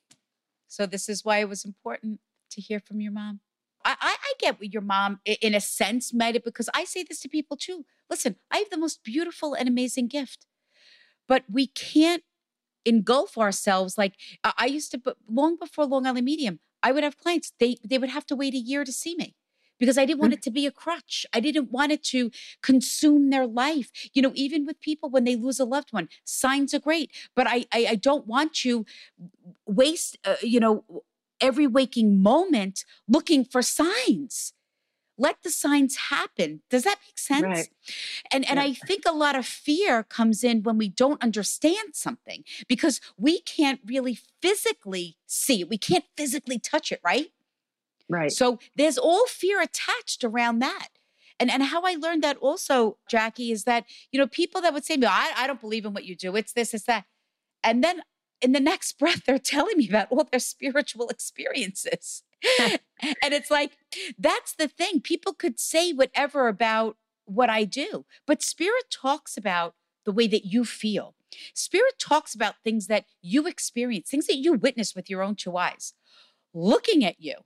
so this is why it was important to hear from your mom. I, I, I get what your mom, i- in a sense, made it, because I say this to people too. Listen, I have the most beautiful and amazing gift, but we can't engulf ourselves. Like uh, I used to, but long before Long Island Medium, I would have clients. They they would have to wait a year to see me because I didn't want it to be a crutch. I didn't want it to consume their life. You know, even with people when they lose a loved one, signs are great, but I I, I don't want to waste uh, you know every waking moment looking for signs. Let the signs happen. Does that make sense? Right. And and Yep. I think a lot of fear comes in when we don't understand something, because we can't really physically see it. We can't physically touch it, right? Right. So there's all fear attached around that. And and how I learned that also, Jackie, is that, you know, people that would say to me, I, I don't believe in what you do. It's this, it's that. And then in the next breath, they're telling me about all their spiritual experiences. And it's like, that's the thing. People could say whatever about what I do, but spirit talks about the way that you feel. Spirit talks about things that you experience, things that you witness with your own two eyes. Looking at you,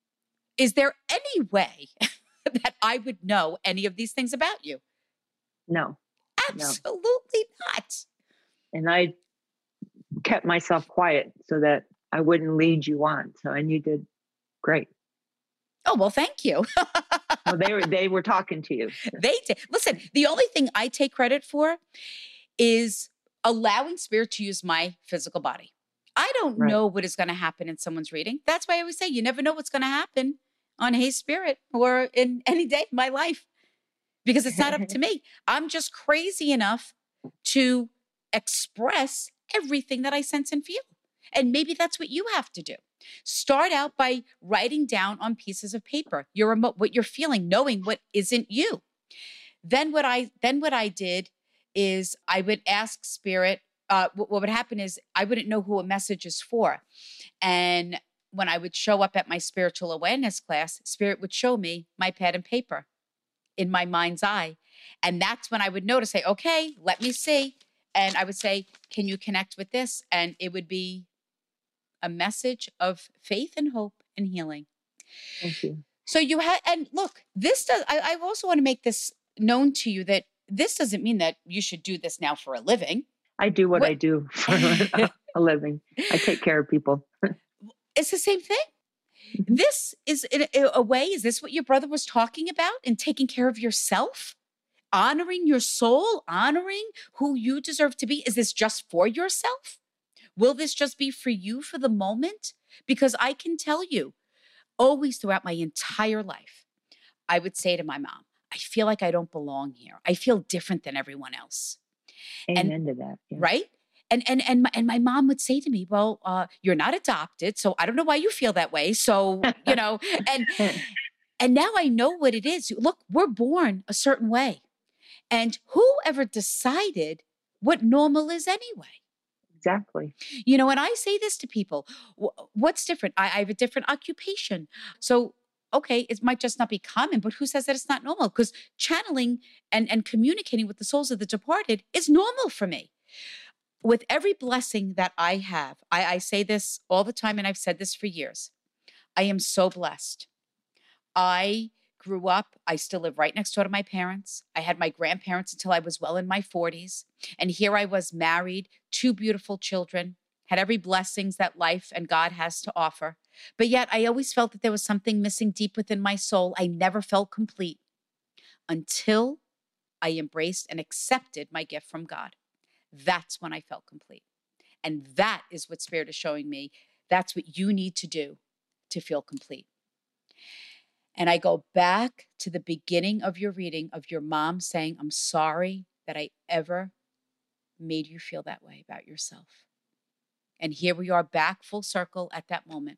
is there any way that I would know any of these things about you? No. Absolutely not. And I kept myself quiet so that I wouldn't lead you on. So, and you did great. Oh, well, thank you. Well, they were, they were talking to you. They did. Listen, the only thing I take credit for is allowing spirit to use my physical body. I don't Right. know what is going to happen in someone's reading. That's why I always say you never know what's going to happen on Hey Spirit or in any day of my life, because it's not up to me. I'm just crazy enough to express everything that I sense and feel. And maybe that's what you have to do. Start out by writing down on pieces of paper your emo- what you're feeling, knowing what isn't you. Then what I then what I did is I would ask spirit. Uh, what, what would happen is I wouldn't know who a message is for, and when I would show up at my spiritual awareness class, spirit would show me my pad and paper in my mind's eye, and that's when I would know to say, "Okay, let me see." And I would say, "Can you connect with this?" And it would be a message of faith and hope and healing. Thank you. So you had, and look, this does, I, I also want to make this known to you that this doesn't mean that you should do this now for a living. I do what, What- I do for a, a living. I take care of people. It's the same thing. This is in a, a way, is this what your brother was talking about in taking care of yourself? Honoring your soul, honoring who you deserve to be? Is this just for yourself? Will this just be for you for the moment? Because I can tell you, always throughout my entire life, I would say to my mom, I feel like I don't belong here. I feel different than everyone else. Amen And- to that. Yeah. Right? And and and my, and my mom would say to me, well, uh, you're not adopted, so I don't know why you feel that way. So, you know, and and now I know what it is. Look, we're born a certain way. And whoever decided what normal is anyway? Exactly. You know, and I say this to people, wh- what's different? I, I have a different occupation. So, okay, it might just not be common, but who says that it's not normal? Because channeling and, and communicating with the souls of the departed is normal for me. With every blessing that I have, I, I say this all the time, and I've said this for years. I am so blessed. I grew up, I still live right next door to my parents. I had my grandparents until I was well in my forties. And here I was married, two beautiful children, had every blessings that life and God has to offer. But yet I always felt that there was something missing deep within my soul. I never felt complete until I embraced and accepted my gift from God. That's when I felt complete. And that is what Spirit is showing me. That's what you need to do to feel complete. And I go back to the beginning of your reading of your mom saying, I'm sorry that I ever made you feel that way about yourself. And here we are back full circle at that moment.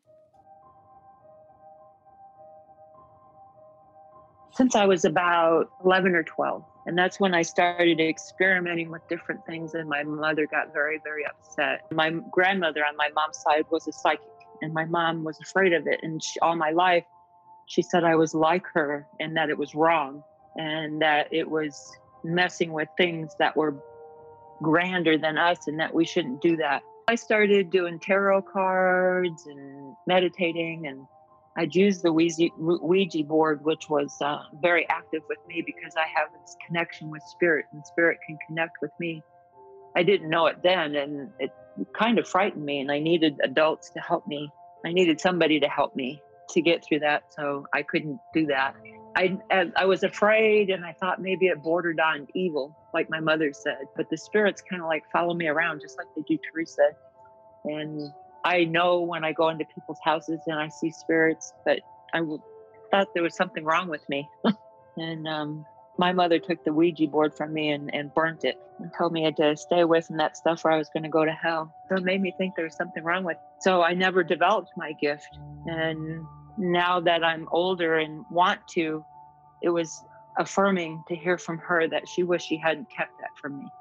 Since I was about eleven or twelve. And that's when I started experimenting with different things. And my mother got very, very upset. My grandmother on my mom's side was a psychic, and my mom was afraid of it. And she, all my life, she said I was like her and that it was wrong and that it was messing with things that were grander than us and that we shouldn't do that. I started doing tarot cards and meditating, and I'd use the Ouija, Ouija board, which was uh, very active with me because I have this connection with Spirit, and Spirit can connect with me. I didn't know it then, and it kind of frightened me, and I needed adults to help me. I needed somebody to help me to get through that, so I couldn't do that. I, I was afraid, and I thought maybe it bordered on evil, like my mother said, but the spirits kind of like follow me around, just like they do Teresa. And I know when I go into people's houses and I see spirits, but I w- thought there was something wrong with me. And um, my mother took the Ouija board from me and, and burnt it and told me I had to stay away from that stuff or I was going to go to hell. So it made me think there was something wrong with it. So I never developed my gift. And now that I'm older and want to, it was affirming to hear from her that she wished she hadn't kept that from me.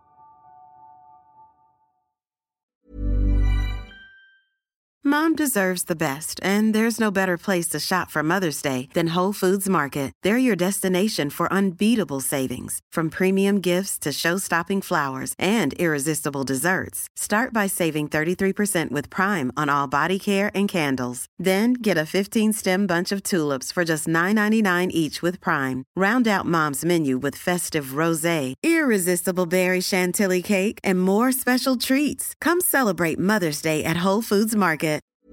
Mom deserves the best, and there's no better place to shop for Mother's Day than Whole Foods Market. They're your destination for unbeatable savings, from premium gifts to show-stopping flowers and irresistible desserts. Start by saving thirty-three percent with Prime on all body care and candles. Then get a fifteen-stem bunch of tulips for just nine ninety-nine each with Prime. Round out Mom's menu with festive rosé, irresistible berry chantilly cake, and more special treats. Come celebrate Mother's Day at Whole Foods Market.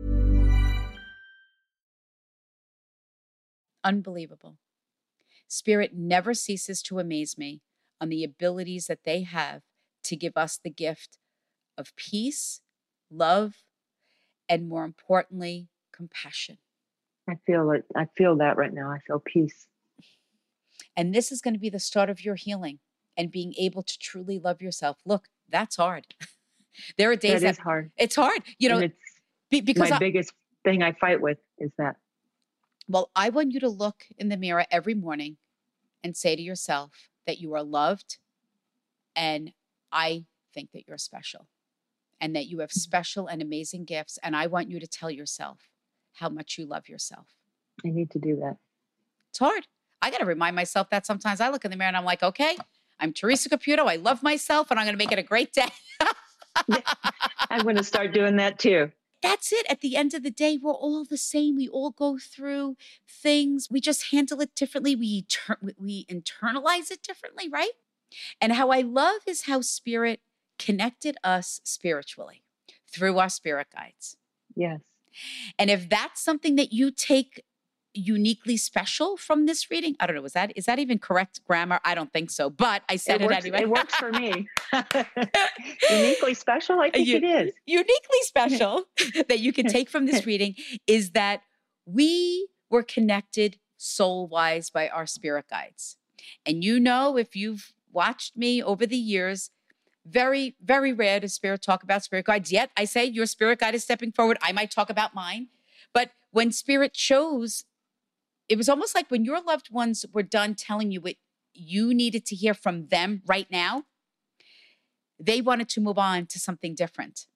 Unbelievable. Spirit never ceases to amaze me on the abilities that they have to give us the gift of peace, love, and more importantly, compassion. I feel it. I feel that right now. I feel peace. And this is going to be the start of your healing and being able to truly love yourself. Look, that's hard. There are days That that is hard. It's hard, you know, And it's be- because my I, biggest thing I fight with is that. well, I want you to look in the mirror every morning and say to yourself that you are loved, and I think that you're special and that you have special and amazing gifts. And I want you to tell yourself how much you love yourself. I need to do that. It's hard. I got to remind myself that sometimes. I look in the mirror and I'm like, okay, I'm Teresa Caputo. I love myself and I'm going to make it a great day. I'm going to start doing that too. that's it. At the end of the day, we're all the same. We all go through things. We just handle it differently. We, ter- we internalize it differently, right? And how I love is how Spirit connected us spiritually through our spirit guides. Yes. And if that's something that you take uniquely special from this reading, I don't know, is that is that even correct grammar? I don't think so, but I said it, it works, anyway. It works for me. Uniquely special? I think U- it is. Uniquely special that you can take from this reading is that we were connected soul-wise by our spirit guides. And you know, if you've watched me over the years, very, very rare does Spirit talk about spirit guides. Yet I say your spirit guide is stepping forward. I might talk about mine. But when Spirit chose, it was almost like when your loved ones were done telling you what you needed to hear from them right now, they wanted to move on to something different.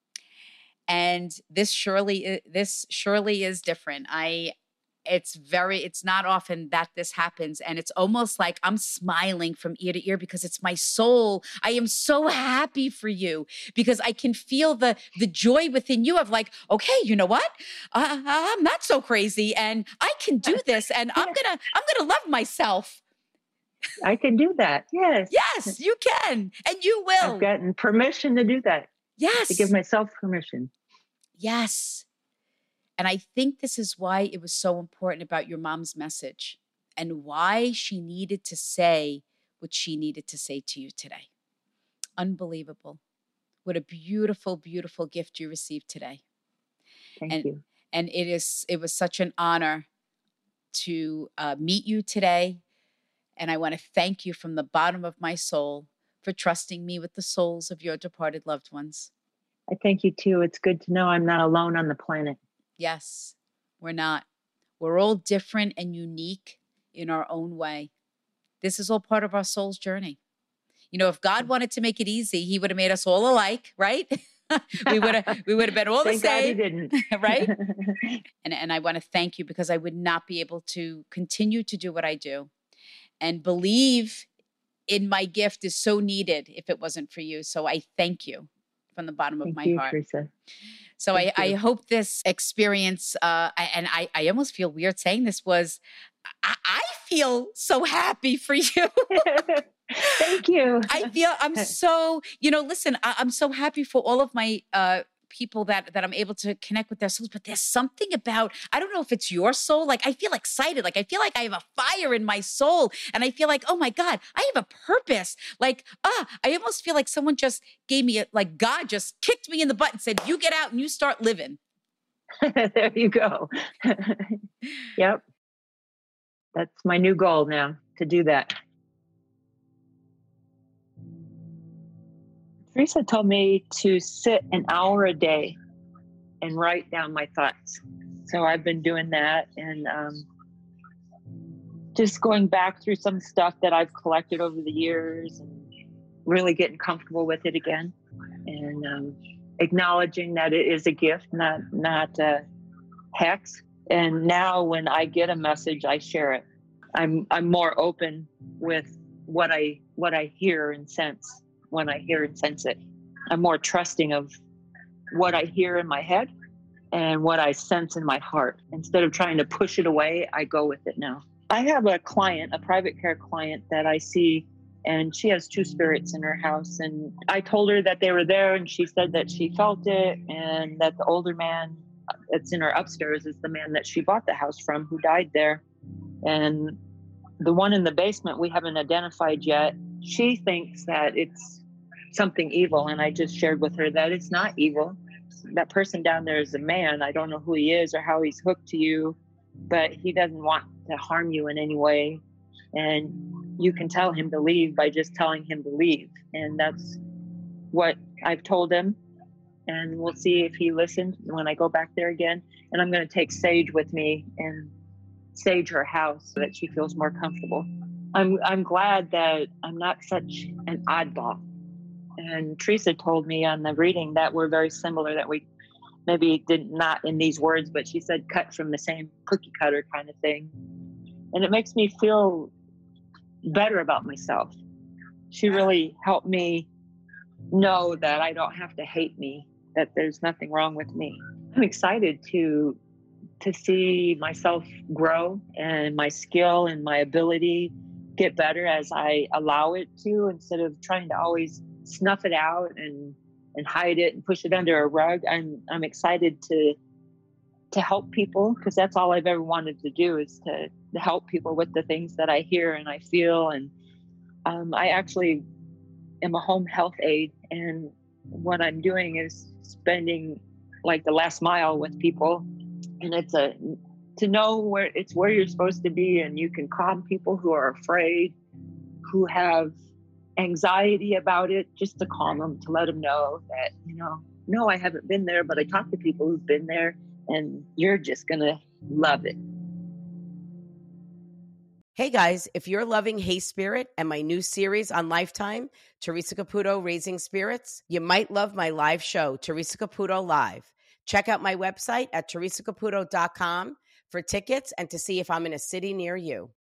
And this surely, this surely is different. I, it's very, it's not often that this happens. And it's almost like I'm smiling from ear to ear because it's my soul. I am so happy for you because I can feel the, the joy within you of like, okay, you know what? Uh, I'm not so crazy and I can do this and I'm going to, I'm going to love myself. I can do that. Yes. Yes, you can. And you will. I've gotten permission to do that. Yes. To give myself permission. Yes. And I think this is why it was so important about your mom's message and why she needed to say what she needed to say to you today. Unbelievable. What a beautiful, beautiful gift you received today. Thank and, you. And it is, it was such an honor to uh, meet you today. And I want to thank you from the bottom of my soul for trusting me with the souls of your departed loved ones. I thank you too. It's good to know I'm not alone on the planet. Yes, we're not. We're all different and unique in our own way. This is all part of our soul's journey. You know, if God wanted to make it easy, he would have made us all alike, right? we would have we would have been all the Thank God he same. didn't. Right? And and I want to thank you because I would not be able to continue to do what I do and believe in my gift is so needed if it wasn't for you. So I thank you from the bottom of Thank my you, heart. Teresa. So I, I hope this experience, uh, I, and I, I almost feel weird saying this, was I, I feel so happy for you. Thank you. I feel I'm so, you know, listen, I, I'm so happy for all of my uh, people that that I'm able to connect with their souls. But there's something about, I don't know if it's your soul. Like I feel excited. Like I feel like I have a fire in my soul. And I feel like, oh my God, I have a purpose. Like, ah, I almost feel like someone just gave me, a, like God just kicked me in the butt and said, you get out and you start living. There you go. Yep. That's my new goal now, to do that. Teresa told me to sit an hour a day and write down my thoughts. So I've been doing that and um, just going back through some stuff that I've collected over the years and really getting comfortable with it again and um, acknowledging that it is a gift, not not a hex. And now when I get a message, I share it. I'm I'm more open with what I what I hear and sense. When I hear and sense it, I'm more trusting of what I hear in my head and what I sense in my heart. Instead of trying to push it away, I go with it now. I have a client, a private care client that I see, and she has two spirits in her house. And I told her that they were there, and she said that she felt it, and that the older man that's in her upstairs is the man that she bought the house from, who died there. And the one in the basement we haven't identified yet. She thinks that it's something evil, and I just shared with her that it's not evil. That person down there is a man. I don't know who he is or how he's hooked to you, but he doesn't want to harm you in any way. And you can tell him to leave by just telling him to leave. And that's what I've told him. And we'll see if he listens when I go back there again. And I'm going to take Sage with me and sage her house so that she feels more comfortable. I'm I'm glad that I'm not such an oddball. And Teresa told me on the reading that we're very similar, that we maybe did not in these words, but she said cut from the same cookie cutter kind of thing. And it makes me feel better about myself. She really helped me know that I don't have to hate me, that there's nothing wrong with me. I'm excited to to see myself grow and my skill and my ability get better as I allow it to, instead of trying to always snuff it out and and hide it and push it under a rug. I'm I'm excited to to help people, because that's all I've ever wanted to do, is to, to help people with the things that I hear and I feel. And um, I actually am a home health aide, and what I'm doing is spending like the last mile with people, and it's a to know where it's where you're supposed to be, and you can calm people who are afraid, who have anxiety about it, just to calm them, to let them know that, you know, no, I haven't been there, but I talked to people who've been there, and you're just gonna love it. Hey guys, if you're loving Hey Spirit and my new series on Lifetime, Teresa Caputo Raising Spirits, you might love my live show, Teresa Caputo Live. Check out my website at teresa caputo dot com for tickets and to see if I'm in a city near you.